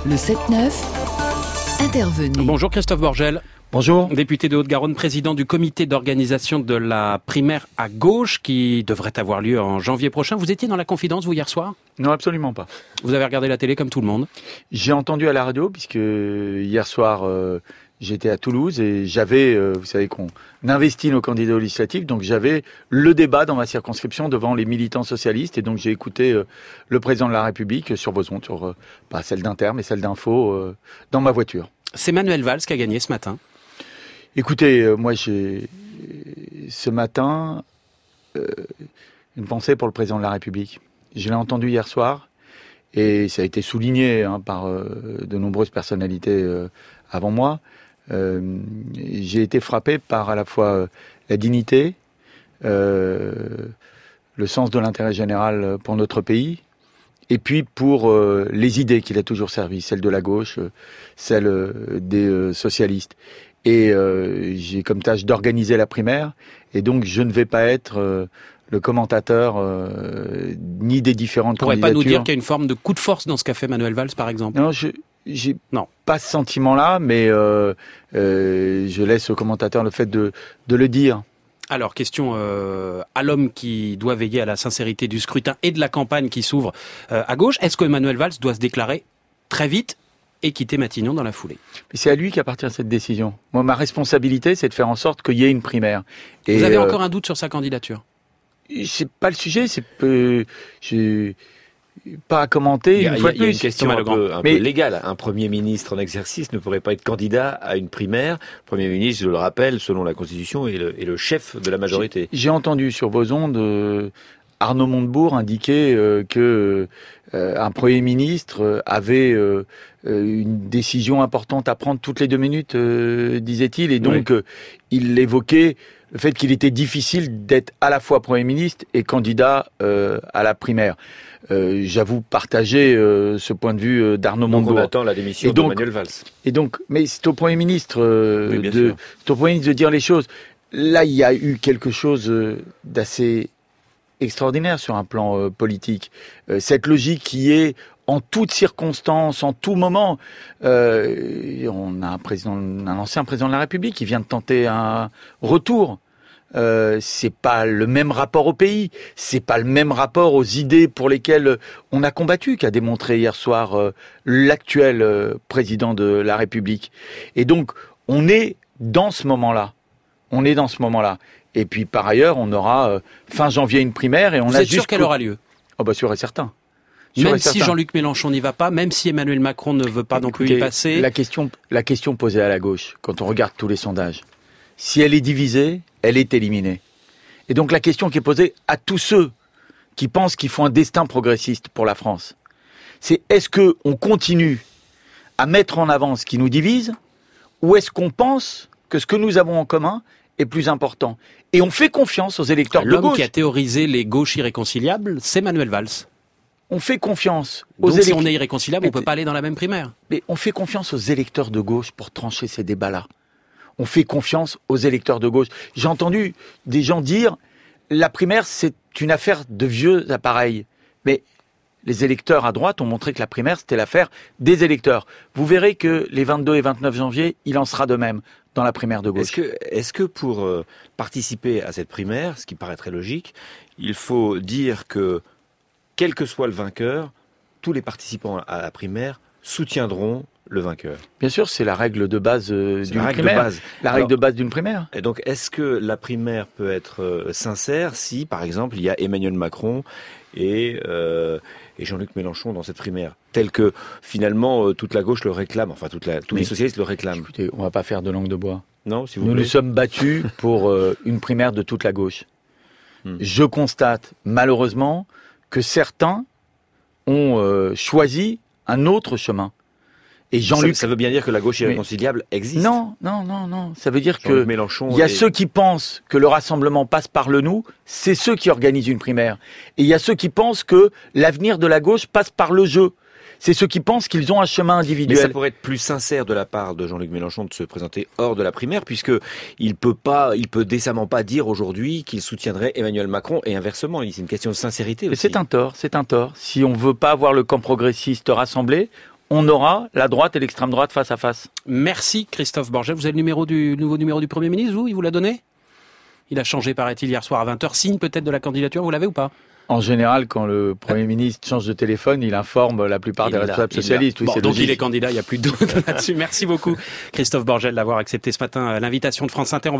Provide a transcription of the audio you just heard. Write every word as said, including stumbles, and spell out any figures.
Le sept neuf, intervenez. Bonjour Christophe Borgel. Bonjour. Député de Haute-Garonne, président du comité d'organisation de la primaire à gauche qui devrait avoir lieu en janvier prochain. Vous étiez dans la confidence, vous, hier soir ? Non, absolument pas. Vous avez regardé la télé comme tout le monde ? J'ai entendu à la radio, puisque hier soir, euh, j'étais à Toulouse et j'avais, euh, vous savez qu'on investit nos candidats aux législatives, donc j'avais le débat dans ma circonscription devant les militants socialistes, et donc j'ai écouté euh, le président de la République sur vos ondes, sur, euh, pas celle d'Inter, mais celle d'Info, euh, dans ma voiture. C'est Manuel Valls qui a gagné ce matin. Écoutez, euh, moi j'ai, ce matin, euh, une pensée pour le président de la République. Je l'ai entendu hier soir, et ça a été souligné hein, par euh, de nombreuses personnalités euh, avant moi. Euh, j'ai été frappé par à la fois euh, la dignité, euh, le sens de l'intérêt général pour notre pays, et puis pour euh, les idées qu'il a toujours servies, celles de la gauche, euh, celles euh, des euh, socialistes. Et euh, j'ai comme tâche d'organiser la primaire, et donc je ne vais pas être euh, le commentateur euh, ni des différentes candidatures. Vous ne pourrez pas nous dire qu'il y a une forme de coup de force dans ce qu'a fait Manuel Valls, par exemple ? Non, je j'ai non. pas ce sentiment-là, mais euh, euh, je laisse au commentateur le fait de, de le dire. Alors, question euh, à l'homme qui doit veiller à la sincérité du scrutin et de la campagne qui s'ouvre euh, à gauche. Est-ce que Manuel Valls doit se déclarer très vite et quitter Matignon dans la foulée ? Mais c'est à lui qu'appartient cette décision. Moi, ma responsabilité, c'est de faire en sorte qu'il y ait une primaire. Et vous avez euh, encore un doute sur sa candidature ? C'est pas le sujet, c'est peu... Je... pas à commenter. Il y a, une fois il y a, de il y a une question un peu, un mais... peu légale. Un Premier ministre en exercice ne pourrait pas être candidat à une primaire. Le Premier ministre, je le rappelle, selon la Constitution, est le, est le chef de la majorité. J'ai, j'ai entendu sur vos ondes euh, Arnaud Montebourg indiquer euh, que euh, un Premier ministre avait euh, une décision importante à prendre toutes les deux minutes, euh, disait-il, et donc oui. euh, il évoquait le fait qu'il était difficile d'être à la fois Premier ministre et candidat euh, à la primaire. Euh, j'avoue partager euh, ce point de vue euh, d'Arnaud Montebourg. Donc on attend la démission donc, de Manuel Valls. Et donc, mais c'est au Premier ministre euh, oui, de, c'est au Premier ministre de dire les choses. Là, il y a eu quelque chose euh, d'assez extraordinaire sur un plan euh, politique. Euh, cette logique qui est en toutes circonstances, en tout moment. Euh, on a un président, un ancien président de la République qui vient de tenter un retour. Euh, c'est pas le même rapport au pays, c'est pas le même rapport aux idées pour lesquelles on a combattu qu'a démontré hier soir euh, l'actuel euh, président de la République. Et donc, on est dans ce moment-là. On est dans ce moment-là. Et puis, par ailleurs, on aura euh, fin janvier une primaire et on Vous a êtes sûr qu'elle aura lieu ? Oh bah sûr et certain. Même si Jean-Luc Mélenchon n'y va pas, même si Emmanuel Macron ne veut pas non plus y passer. La question, la question posée à la gauche, quand on regarde tous les sondages, si elle est divisée, elle est éliminée. Et donc la question qui est posée à tous ceux qui pensent qu'il faut un destin progressiste pour la France, c'est est-ce que on continue à mettre en avant ce qui nous divise, ou est-ce qu'on pense que ce que nous avons en commun est plus important ? Et on fait confiance aux électeurs L'homme de gauche. L'homme qui a théorisé les gauches irréconciliables, c'est Manuel Valls. On fait confiance aux électeurs. Donc élect... si on est irréconciliable, on ne peut pas aller dans la même primaire. Mais on fait confiance aux électeurs de gauche pour trancher ces débats-là. On fait confiance aux électeurs de gauche. J'ai entendu des gens dire la primaire, c'est une affaire de vieux appareils. Mais les électeurs à droite ont montré que la primaire, c'était l'affaire des électeurs. Vous verrez que les vingt-deux et vingt-neuf janvier, il en sera de même dans la primaire de gauche. Est-ce que, est-ce que pour euh, participer à cette primaire, ce qui paraît très logique, il faut dire que quel que soit le vainqueur, tous les participants à la primaire soutiendront le vainqueur. Bien sûr, c'est la règle de base euh, d'une règle primaire. De base. La règle Alors, de base d'une primaire. Et donc, est-ce que la primaire peut être euh, sincère si, par exemple, il y a Emmanuel Macron et, euh, et Jean-Luc Mélenchon dans cette primaire, tel que finalement euh, toute la gauche le réclame, enfin toute la, tous Mais, les socialistes le réclament. Écoutez, on va pas faire de langue de bois. Non, si vous Nous voulez. nous sommes battus pour euh, une primaire de toute la gauche. Hmm. Je constate malheureusement que certains ont euh, choisi un autre chemin. Et Jean-Luc, ça, ça veut bien dire que la gauche irréconciliable mais... existe. Non, non, non, non. Ça veut dire que Mélenchon il y a et... ceux qui pensent que le rassemblement passe par le nous, c'est ceux qui organisent une primaire. Et il y a ceux qui pensent que l'avenir de la gauche passe par le jeu. C'est ceux qui pensent qu'ils ont un chemin individuel. Mais ça pourrait être plus sincère de la part de Jean-Luc Mélenchon de se présenter hors de la primaire, puisque il peut pas, il peut décemment pas dire aujourd'hui qu'il soutiendrait Emmanuel Macron et inversement. C'est une question de sincérité aussi. C'est un tort, c'est un tort. Si on veut pas avoir le camp progressiste rassemblé, on aura la droite et l'extrême droite face à face. Merci Christophe Borgel. Vous avez le numéro du le nouveau numéro du Premier ministre, vous? Il vous l'a donné? Il a changé, paraît-il, hier soir à vingt heures. Signe peut-être de la candidature, vous l'avez ou pas? En général, quand le Premier ministre change de téléphone, il informe la plupart il des responsables socialistes. Oui, bon, c'est donc logique. il est candidat, il n'y a plus de doute là-dessus. Merci beaucoup Christophe Borgel d'avoir accepté ce matin l'invitation de France Inter.